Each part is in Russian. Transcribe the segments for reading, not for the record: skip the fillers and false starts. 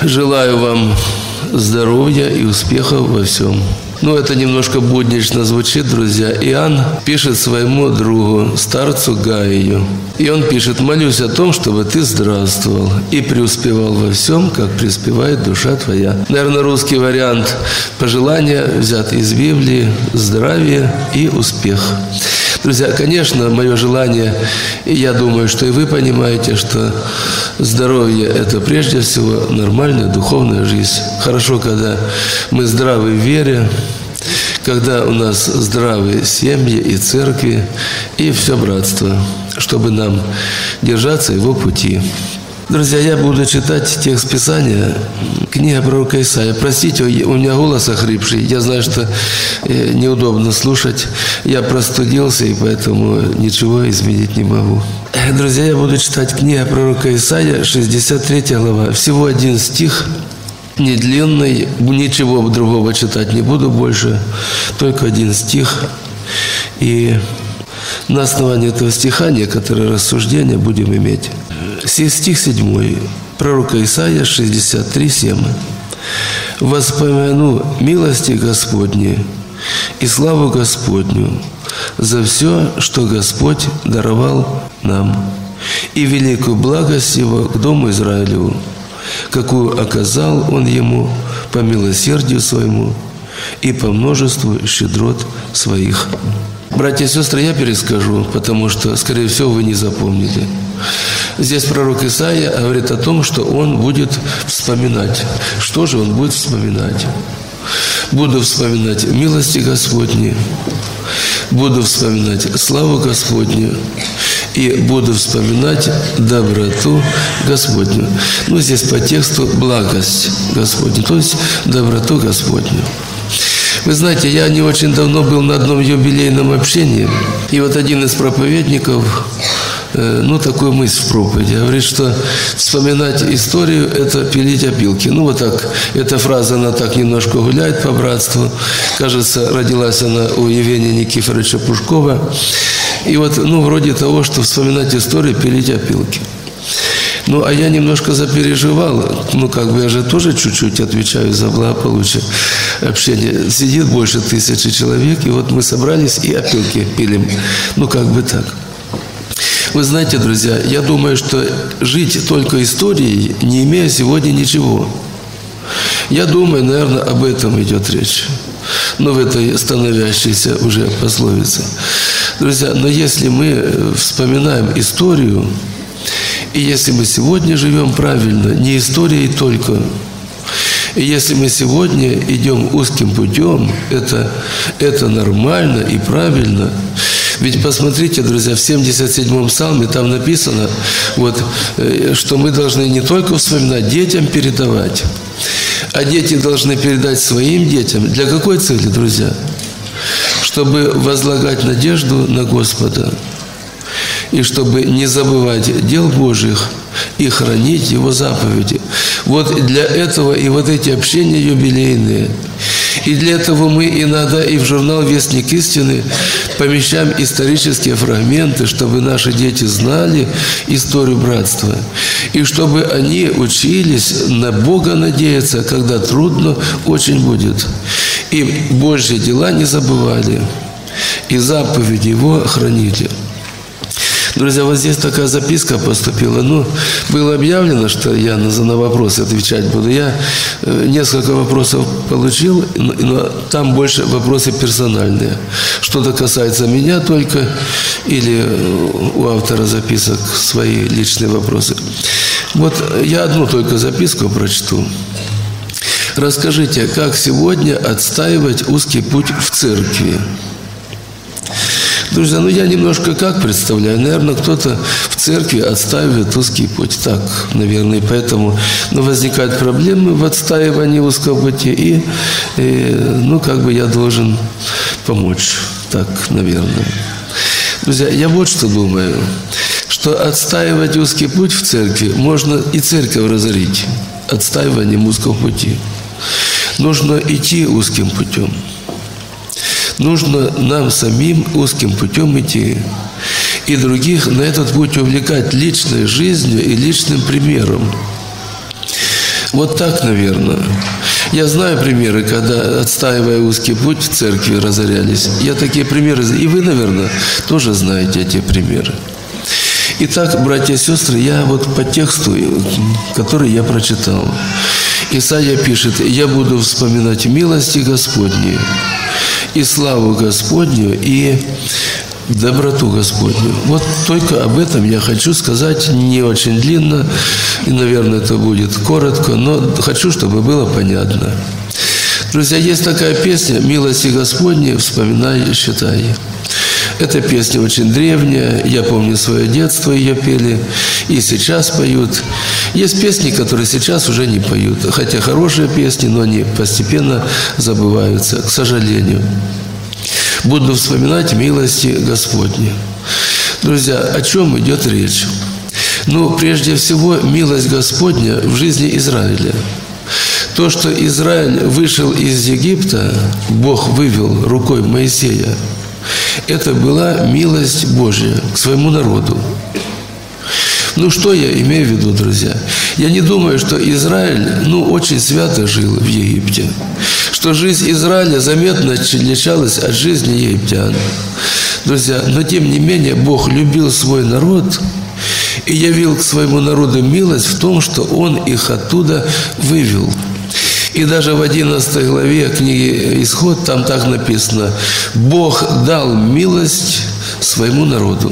Желаю вам здоровья и успехов во всем. Это немножко буднично звучит, друзья. Иоанн пишет своему другу, старцу Гаию. И он пишет: «Молюсь о том, чтобы ты здравствовал и преуспевал во всем, как преуспевает душа твоя». Наверное, русский вариант пожелания взят из Библии: здравие и успех. Друзья, конечно, мое желание, и я думаю, что и вы понимаете, что здоровье – это прежде всего нормальная духовная жизнь. Хорошо, когда мы здравы в вере, когда у нас здравые семьи и церкви, и все братство, чтобы нам держаться его пути. Друзья, я буду читать текст Писания, книга пророка Исаия. Простите, у меня голос охрипший. Я знаю, что неудобно слушать. Я простудился, и поэтому ничего изменить не могу. Друзья, я буду читать книга пророка Исаия, 63 глава. Всего один стих, не длинный, ничего другого читать не буду больше, только один стих. И на основании этого стиха некоторые рассуждения будем иметь. Стих 7, пророка Исаия 63, 7. «Воспомяну милости Господни и славу Господню за все, что Господь даровал нам, и великую благость Его к дому Израилеву, какую оказал Он ему по милосердию своему и по множеству щедрот своих». Братья и сестры, я перескажу, потому что, скорее всего, вы не запомнили. Здесь пророк Исаия говорит о том, что он будет вспоминать. Что же он будет вспоминать? «Буду вспоминать милости Господни, буду вспоминать славу Господню, и буду вспоминать доброту Господню». Здесь по тексту благость Господню, то есть доброту Господню. Вы знаете, я не очень давно был на одном юбилейном общении, и один из проповедников, такую мысль в проповеди, говорит, что вспоминать историю – это пилить опилки. Так, эта фраза, она так немножко гуляет по братству. Кажется, родилась она у Евгения Никифоровича Пушкова. И вроде того, что вспоминать историю – пилить опилки. А я немножко запереживал. Я же тоже чуть-чуть отвечаю за благополучие общения. Сидит больше 1000 человек, и мы собрались и опилки пилим. Так. Вы знаете, друзья, я думаю, что жить только историей, не имея сегодня ничего. Я думаю, наверное, об этом идет речь. В этой становящейся уже пословице. Друзья, но если мы вспоминаем историю, и если мы сегодня живем правильно, не историей только, и если мы сегодня идем узким путем, это нормально и правильно. Ведь посмотрите, друзья, в 77-м псалме там написано, что мы должны не только вспоминать, детям передавать, а дети должны передать своим детям. Для какой цели, друзья? Чтобы возлагать надежду на Господа. И чтобы не забывать дел Божьих и хранить Его заповеди. Для этого и эти общения юбилейные. И для этого мы иногда и в журнал «Вестник истины» помещаем исторические фрагменты, чтобы наши дети знали историю братства. И чтобы они учились на Бога надеяться, когда трудно очень будет. И Божьи дела не забывали. И заповеди Его хранили. Друзья, здесь такая записка поступила. Было объявлено, что я на вопросы отвечать буду. Я несколько вопросов получил, но там больше вопросы персональные. Что-то касается меня только, или у автора записок свои личные вопросы. Я одну только записку прочту. Расскажите, как сегодня отстаивать узкий путь в церкви? Друзья, я немножко как представляю. Наверное, кто-то в церкви отстаивает узкий путь. Так, наверное, поэтому возникают проблемы в отстаивании узкого пути. И я должен помочь. Так, наверное. Друзья, я что думаю, что отстаивать узкий путь в церкви можно и церковь разорить отстаиванием узкого пути. Нужно идти узким путем. Нужно нам самим узким путем идти и других на этот путь увлекать личной жизнью и личным примером. Вот так, наверное. Я знаю примеры, когда, отстаивая узкий путь, церкви разорялись. Я такие примеры, и вы, наверное, тоже знаете эти примеры. Итак, братья и сестры, я вот по тексту, который я прочитал. Исайя пишет: «Я буду вспоминать милости Господни, и славу Господню, и доброту Господню». Вот только об этом я хочу сказать не очень длинно, и, наверное, это будет коротко, но хочу, чтобы было понятно. Друзья, есть такая песня «Милости Господни, вспоминай, считай». Эта песня очень древняя, я помню свое детство, ее пели, и сейчас поют. Есть песни, которые сейчас уже не поют, хотя хорошие песни, но они постепенно забываются, к сожалению. Буду вспоминать милости Господни. Друзья, о чем идет речь? Ну, прежде всего, милость Господня в жизни Израиля. То, что Израиль вышел из Египта, Бог вывел рукой Моисея, это была милость Божья к своему народу. Ну, что я имею в виду, друзья? Я не думаю, что Израиль, очень свято жил в Египте. Что жизнь Израиля заметно отличалась от жизни египтян. Друзья, но тем не менее Бог любил свой народ и явил к своему народу милость в том, что Он их оттуда вывел. И даже в 11 главе книги «Исход» там так написано: «Бог дал милость своему народу».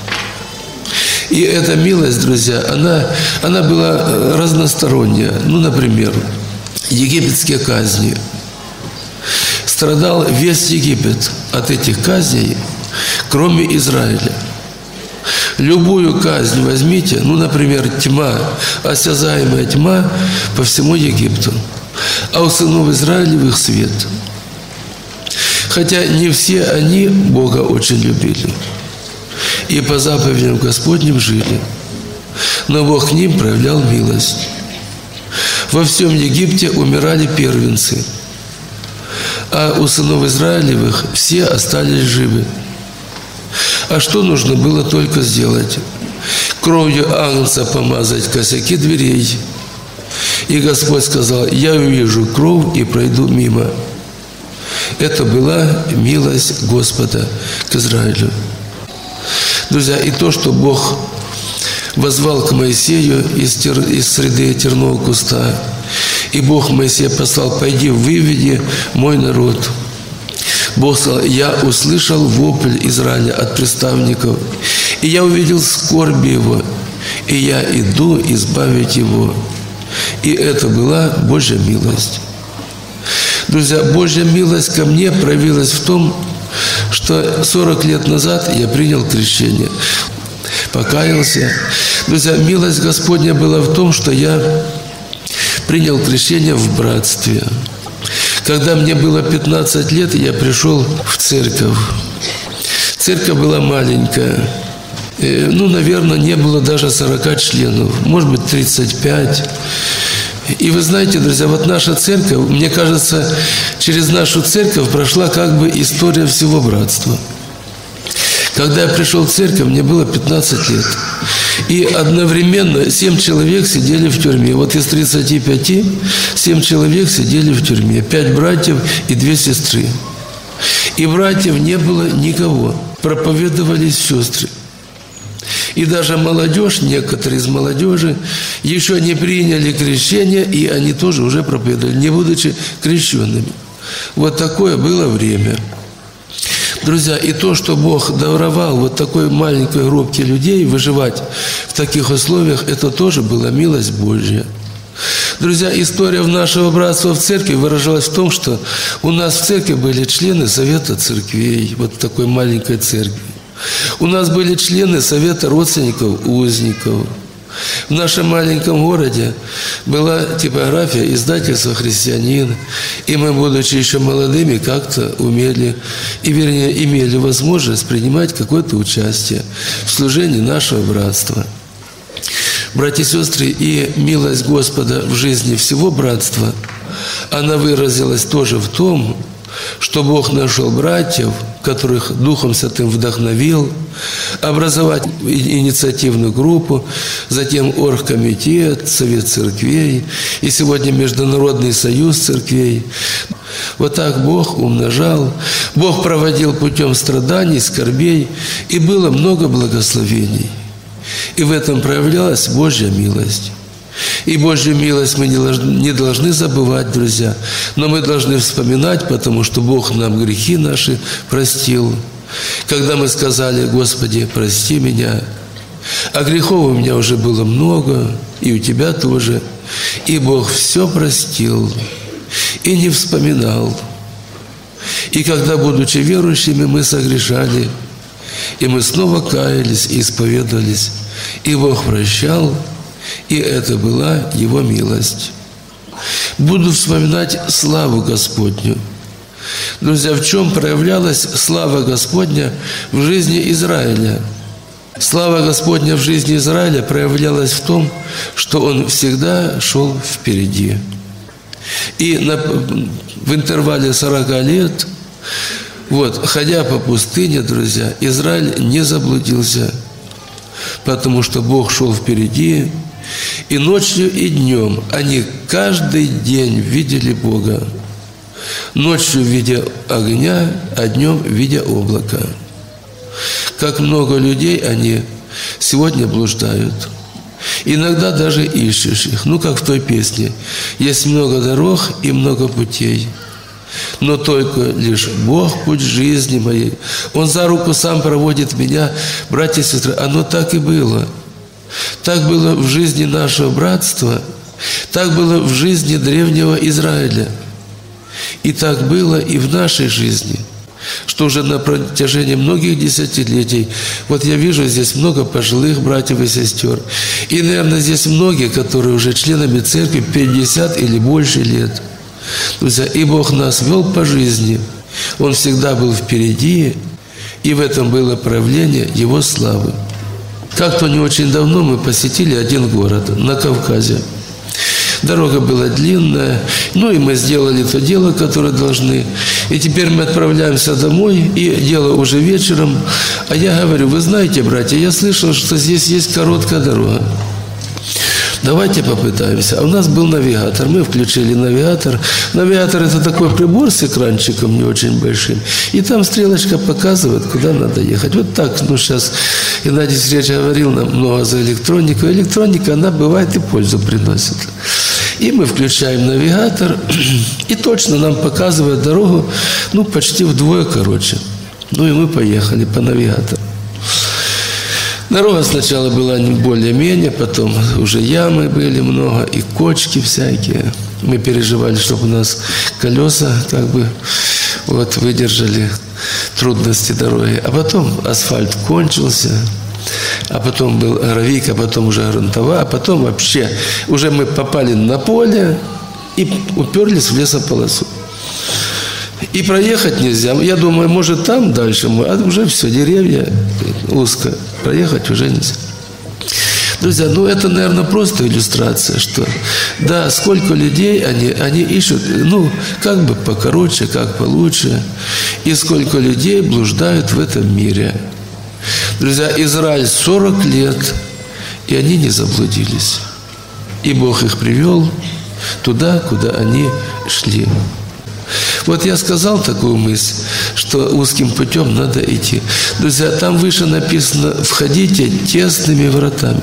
И эта милость, друзья, она была разносторонняя. Например, египетские казни. Страдал весь Египет от этих казней, кроме Израиля. Любую казнь возьмите, например, тьма, осязаемая тьма по всему Египту, а у сынов Израилевых свет. Хотя не все они Бога очень любили и по заповедям Господним жили, но Бог к ним проявлял милость. Во всем Египте умирали первенцы, а у сынов Израилевых все остались живы. А что нужно было только сделать? Кровью агнца помазать косяки дверей. И Господь сказал: «Я увижу кровь и пройду мимо». Это была милость Господа к Израилю. Друзья, и то, что Бог воззвал к Моисею из среды тернового куста, и Бог Моисея послал: «Пойди, выведи мой народ». Бог сказал: «Я услышал вопль Израиля от приставников, и я увидел скорби его, и я иду избавить его». И это была Божья милость. Друзья, Божья милость ко мне проявилась в том, что 40 лет назад я принял крещение, покаялся. Друзья, милость Господня была в том, что я принял крещение в братстве. Когда мне было 15 лет, я пришел в церковь. Церковь была маленькая. Наверное, не было даже 40 членов, может быть, 35. И вы знаете, друзья, вот наша церковь, мне кажется, через нашу церковь прошла как бы история всего братства. Когда я пришел в церковь, мне было 15 лет. И одновременно 7 человек сидели в тюрьме. Вот из 35 7 человек сидели в тюрьме. 5 братьев и 2 сестры. И братьев не было никого. Проповедовались сестры. И даже молодежь, некоторые из молодежи, еще не приняли крещение, и они тоже уже проповедовали, не будучи крещенными. Вот такое было время. Друзья, и то, что Бог даровал вот такой маленькой группе людей выживать в таких условиях, это тоже была милость Божья. Друзья, история нашего братства в церкви выражалась в том, что у нас в церкви были члены Совета церквей, вот в такой маленькой церкви. У нас были члены Совета родственников узников. В нашем маленьком городе была типография издательства «Христианин», и мы, будучи еще молодыми, как-то имели возможность принимать какое-то участие в служении нашего братства. Братья и сестры, и милость Господа в жизни всего братства, она выразилась тоже в том, что Бог нашел братьев, которых Духом Святым вдохновил, образовать инициативную группу, затем оргкомитет, Совет церквей и сегодня Международный союз церквей. Вот так Бог умножал, Бог проводил путем страданий, скорбей, и было много благословений. И в этом проявлялась Божья милость. И Божью милость мы не должны забывать, друзья, но мы должны вспоминать, потому что Бог нам грехи наши простил. Когда мы сказали: «Господи, прости меня», а грехов у меня уже было много, и у тебя тоже, и Бог все простил и не вспоминал. И когда, будучи верующими, мы согрешали, и мы снова каялись и исповедовались, и Бог прощал, и это была Его милость. Буду вспоминать славу Господню. Друзья, в чем проявлялась слава Господня в жизни Израиля? Слава Господня в жизни Израиля проявлялась в том, что Он всегда шел впереди. И в интервале 40 лет, ходя по пустыне, друзья, Израиль не заблудился, потому что Бог шел впереди, и ночью, и днем они каждый день видели Бога. Ночью в виде огня, а днем в виде облака. Как много людей они сегодня блуждают. Иногда даже ищешь их. Как в той песне: «Есть много дорог и много путей, но только лишь Бог путь жизни моей. Он за руку сам проводит меня». Братья и сестры, оно так и было. Так было в жизни нашего братства, так было в жизни древнего Израиля. И так было и в нашей жизни, что уже на протяжении многих десятилетий, я вижу здесь много пожилых братьев и сестер, и, наверное, здесь многие, которые уже членами церкви 50 или больше лет. Друзья, и Бог нас вел по жизни, Он всегда был впереди, и в этом было проявление Его славы. Как-то не очень давно мы посетили один город на Кавказе. Дорога была длинная, и мы сделали то дело, которое должны. И теперь мы отправляемся домой, и дело уже вечером. А я говорю: вы знаете, братья, я слышал, что здесь есть короткая дорога. Давайте попытаемся. А у нас был навигатор. Мы включили навигатор. Навигатор – это такой прибор с экранчиком не очень большим. И там стрелочка показывает, куда надо ехать. Вот так. Сейчас Геннадий Сергеевич говорил нам много за электронику. Электроника, она бывает и пользу приносит. И мы включаем навигатор, и точно нам показывает дорогу, почти вдвое короче. И мы поехали по навигатору. Дорога сначала была более-менее, потом уже ямы были много, и кочки всякие. Мы переживали, чтобы у нас колеса выдержали трудности дороги. А потом асфальт кончился, а потом был гравийка, а потом уже грунтовая, а потом вообще уже мы попали на поле и уперлись в лесополосу. И проехать нельзя. Я думаю, может, там дальше мы, а уже все, деревья, узко. Проехать уже нельзя. Друзья, это, наверное, просто иллюстрация, что, да, сколько людей они ищут, как бы покороче, как получше, и сколько людей блуждают в этом мире. Друзья, Израиль 40 лет, и они не заблудились. И Бог их привел туда, куда они шли. Я сказал такую мысль, что узким путем надо идти. Друзья, там выше написано: «Входите тесными вратами».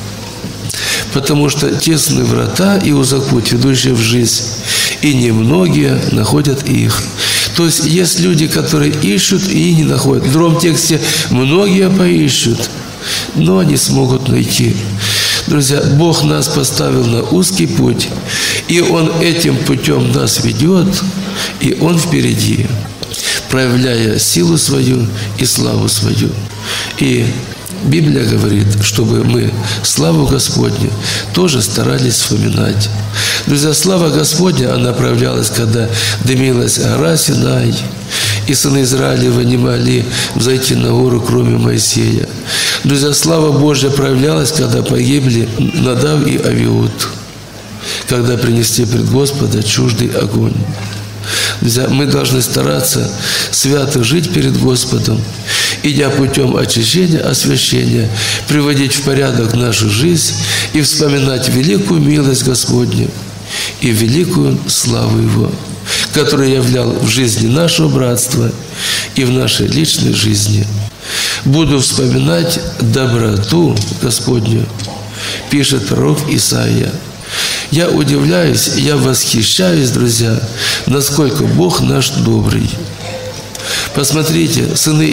Потому что тесные врата и узок путь, ведущий в жизнь, и немногие находят их. То есть есть люди, которые ищут и не находят. В другом тексте: «Многие поищут, но не смогут найти». Друзья, Бог нас поставил на узкий путь, и Он этим путем нас ведет, и Он впереди, проявляя силу свою и славу свою. И Библия говорит, чтобы мы славу Господню тоже старались вспоминать. Друзья, слава Господня, она проявлялась, когда дымилась гора Синай, и сыны Израилева не могли взойти на гору, кроме Моисея. Друзья, слава Божья проявлялась, когда погибли Надав и Авиуд, когда принесли пред Господа чуждый огонь. Друзья, мы должны стараться свято жить перед Господом, идя путем очищения, освящения, приводить в порядок нашу жизнь и вспоминать великую милость Господню и великую славу Его, который являл в жизни нашего братства и в нашей личной жизни. «Буду вспоминать доброту Господню», пишет пророк Исаия. Я удивляюсь, я восхищаюсь, друзья, насколько Бог наш добрый. Посмотрите, сыны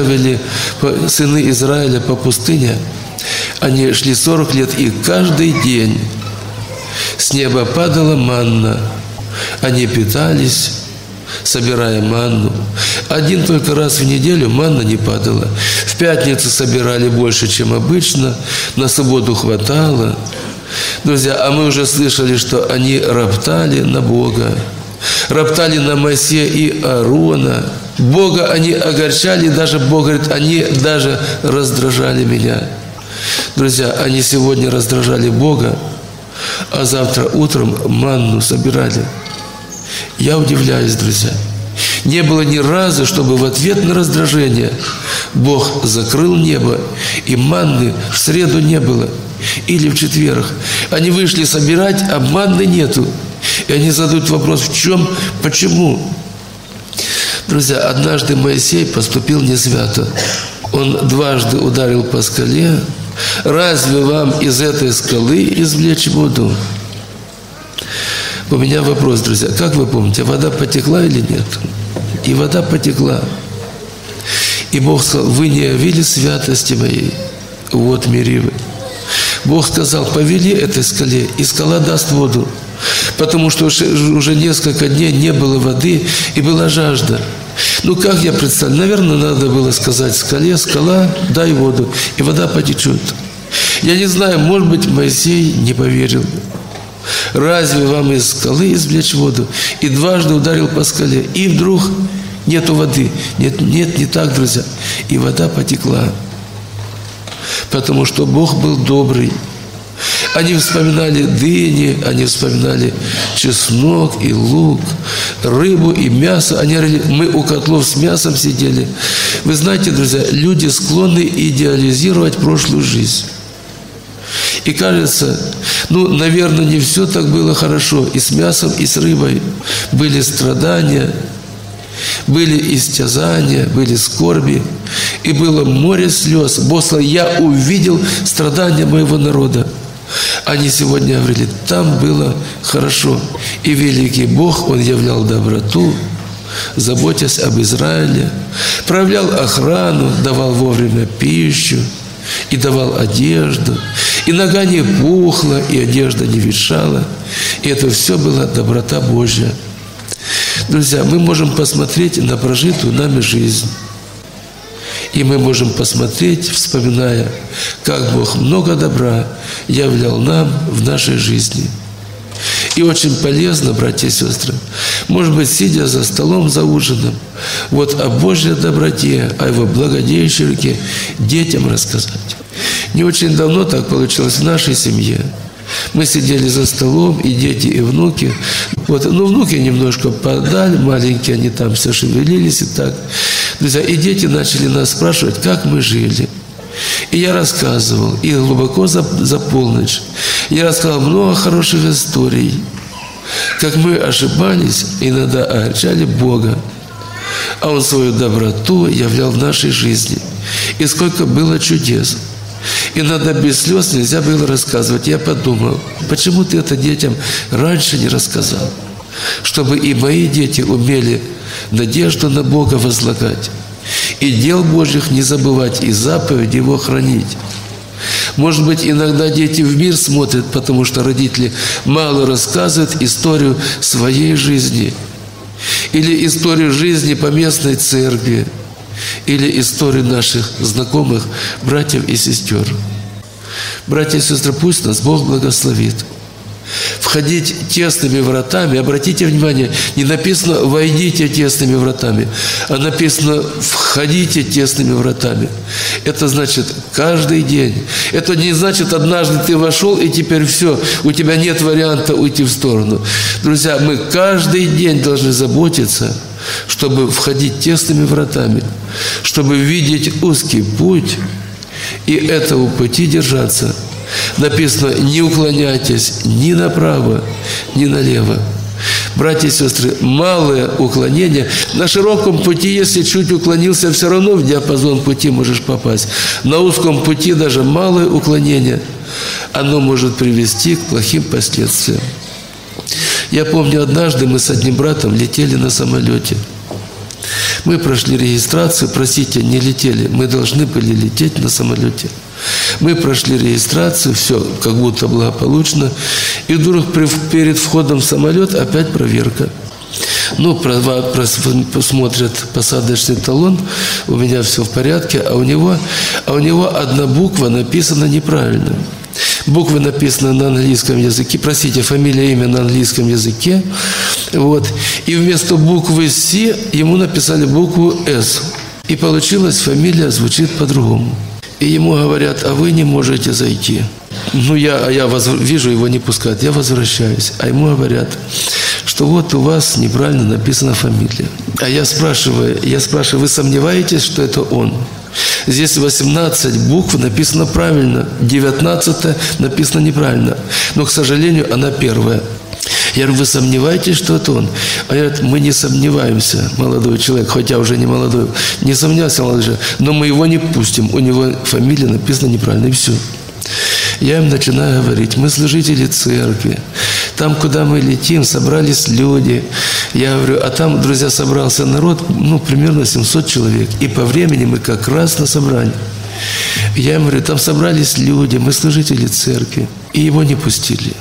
Израиля по пустыне, они шли 40 лет, и каждый день с неба падала манна. Они питались, собирая манну. Один только раз в неделю манна не падала. В пятницу собирали больше, чем обычно, на субботу хватало. Друзья, а мы уже слышали, что они роптали на Бога, роптали на Моисея и Аарона. Бога они огорчали, даже Бог говорит, они даже раздражали меня. Друзья, они сегодня раздражали Бога, а завтра утром манну собирали. Я удивляюсь, друзья. Не было ни разу, чтобы в ответ на раздражение Бог закрыл небо, и манны в среду не было. Или в четверг. Они вышли собирать, а манны нету. И они задают вопрос, в чем, почему? Друзья, однажды Моисей поступил не свято. Он дважды ударил по скале. Разве вам из этой скалы извлечь воду? У меня вопрос, друзья. Как вы помните, вода потекла или нет? И вода потекла. И Бог сказал, вы не явили святости моей. Вот меривы. Бог сказал, повели этой скале, и скала даст воду. Потому что уже несколько дней не было воды, и была жажда. Ну, как я представляю? Наверное, надо было сказать скале, скала, дай воду, и вода потечет. Я не знаю, может быть, Моисей не поверил. Разве вам из скалы извлечь воду? И дважды ударил по скале, и вдруг нету воды. Нет, не так, друзья. И вода потекла. Потому что Бог был добрый. Они вспоминали дыни, они вспоминали чеснок и лук, рыбу и мясо. Они говорили, мы у котлов с мясом сидели. Вы знаете, друзья, люди склонны идеализировать прошлую жизнь. И кажется, наверное, не все так было хорошо. И с мясом, и с рыбой были страдания, были истязания, были скорби, и было море слез. Бог сказал, я увидел страдания моего народа. Они сегодня говорили, там было хорошо. И великий Бог, Он являл доброту, заботясь об Израиле, проявлял охрану, давал вовремя пищу и давал одежду. И нога не пухла, и одежда не ветшала. И это все была доброта Божья. Друзья, мы можем посмотреть на прожитую нами жизнь. И мы можем посмотреть, вспоминая, как Бог много добра являл нам в нашей жизни. И очень полезно, братья и сестры, может быть, сидя за столом, за ужином, вот о Божьей доброте, о Его благодеющей руке детям рассказать. Не очень давно так получилось в нашей семье. Мы сидели за столом, и дети, и внуки. Внуки немножко подали, маленькие, они там все шевелились и так. Друзья, и дети начали нас спрашивать, как мы жили. И я рассказывал, и глубоко за полночь. Я рассказал много хороших историй, как мы ошибались, иногда огорчали Бога, а Он свою доброту являл в нашей жизни. И сколько было чудес. Иногда без слез нельзя было рассказывать. Я подумал, почему ты это детям раньше не рассказал? Чтобы и мои дети умели надежду на Бога возлагать, и дел Божьих не забывать, и заповедь Его хранить. Может быть, иногда дети в мир смотрят, потому что родители мало рассказывают историю своей жизни, или историю жизни поместной церкви, или историю наших знакомых братьев и сестер. Братья и сестры, пусть нас Бог благословит. Входить тесными вратами. Обратите внимание, не написано «войдите тесными вратами», а написано «входите тесными вратами». Это значит каждый день. Это не значит однажды ты вошел и теперь все, у тебя нет варианта уйти в сторону. Друзья, мы каждый день должны заботиться, чтобы входить тесными вратами, чтобы видеть узкий путь и этого пути держаться. Написано, не уклоняйтесь ни направо, ни налево. Братья и сестры, малое уклонение. На широком пути, если чуть уклонился, все равно в диапазон пути можешь попасть. На узком пути даже малое уклонение, оно может привести к плохим последствиям. Я помню, однажды мы с одним братом летели на самолете. Мы прошли регистрацию, простите, не летели, мы должны были лететь на самолете. Мы прошли регистрацию, все как будто благополучно, и вдруг перед входом в самолет опять проверка. Ну, посмотрят посадочный талон, у меня все в порядке, а у него одна буква написана неправильно. Буквы написаны на английском языке, простите, фамилия, имя на английском языке, вот. И вместо буквы «С» ему написали букву «С». И получилось, фамилия звучит по-другому. И ему говорят, а вы не можете зайти. Ну, я вижу, его не пускают, я возвращаюсь. А ему говорят, что вот у вас неправильно написана фамилия. А я спрашиваю, вы сомневаетесь, что это он? Здесь 18 букв написано правильно, 19 написано неправильно. Но, к сожалению, она первая. Я говорю, вы сомневаетесь, что это он? А я говорю, мы не сомневаемся, молодой человек, хотя уже не молодой, не сомневался, молодой человек, но мы его не пустим, у него фамилия написана неправильно, и все. Я им начинаю говорить, мы служители церкви, там, куда мы летим, собрались люди. Я говорю, а там, друзья, собрался народ, примерно 700 человек, и по времени мы как раз на собрании. Я им говорю, там собрались люди, мы служители церкви, и его не пустили.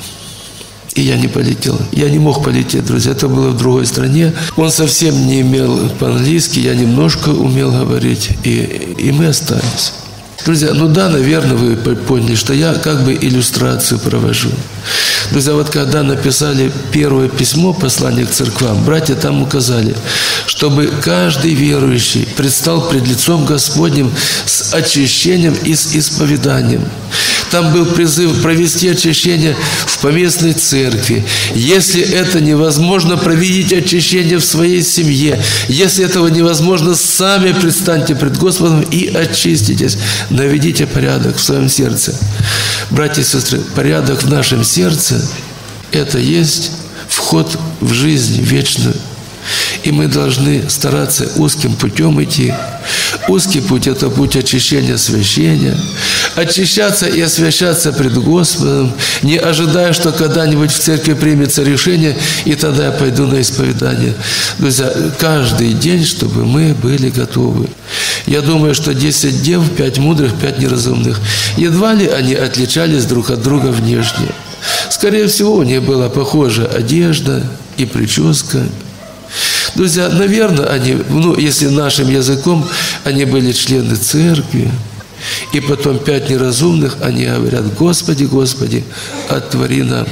И я не полетел. Я не мог полететь, друзья. Это было в другой стране. Он совсем не умел по-английски. Я немножко умел говорить. И мы остались. Друзья, наверное, вы поняли, что я как бы иллюстрацию провожу. Друзья, вот когда написали первое письмо, послание к церквам, братья там указали, чтобы каждый верующий предстал пред лицом Господним с очищением и с исповеданием. Там был призыв провести очищение в поместной церкви. Если это невозможно, проведите очищение в своей семье. Если этого невозможно, сами предстаньте пред Господом и очиститесь. Наведите порядок в своем сердце. Братья и сестры, порядок в нашем сердце – это есть вход в жизнь вечную. И мы должны стараться узким путем идти. Узкий путь – это путь очищения, освящения. Очищаться и освящаться пред Господом, не ожидая, что когда-нибудь в церкви примется решение, и тогда я пойду на исповедание. Друзья, каждый день, чтобы мы были готовы. Я думаю, что 10 дев, 5 мудрых, 5 неразумных. Едва ли они отличались друг от друга внешне. Скорее всего, у них была похожа одежда и прическа. Друзья, наверное, они, если нашим языком, они были члены церкви. И потом 5 неразумных, они говорят, Господи, Господи, отвори нам.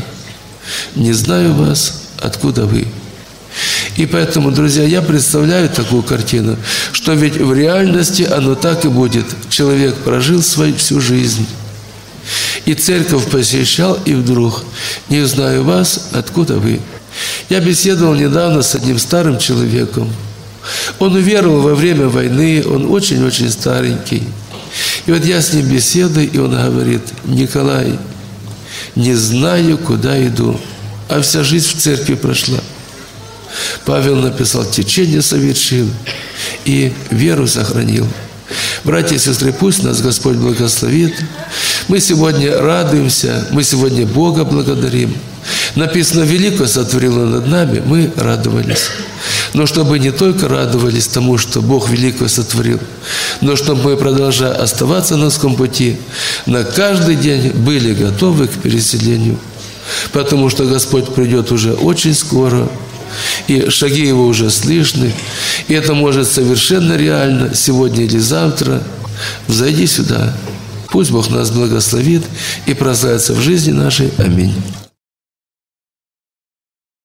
Не знаю вас, откуда вы. И поэтому, друзья, я представляю такую картину, что ведь в реальности оно так и будет. Человек прожил всю жизнь. И церковь посещал, и вдруг, не знаю вас, откуда вы. Я беседовал недавно с одним старым человеком. Он уверовал во время войны, он очень-очень старенький. И вот я с ним беседую, и он говорит, Николай, не знаю, куда иду, а вся жизнь в церкви прошла. Павел написал, течение совершил и веру сохранил. Братья и сестры, пусть нас Господь благословит. Мы сегодня радуемся, мы сегодня Бога благодарим. Написано, великое сотворил Он над нами, мы радовались. Но чтобы не только радовались тому, что Бог великое сотворил, но чтобы мы, продолжая оставаться на узком пути, на каждый день были готовы к переселению. Потому что Господь придет уже очень скоро, и шаги Его уже слышны, и это может совершенно реально сегодня или завтра. Взойди сюда. Пусть Бог нас благословит и прославится в жизни нашей. Аминь.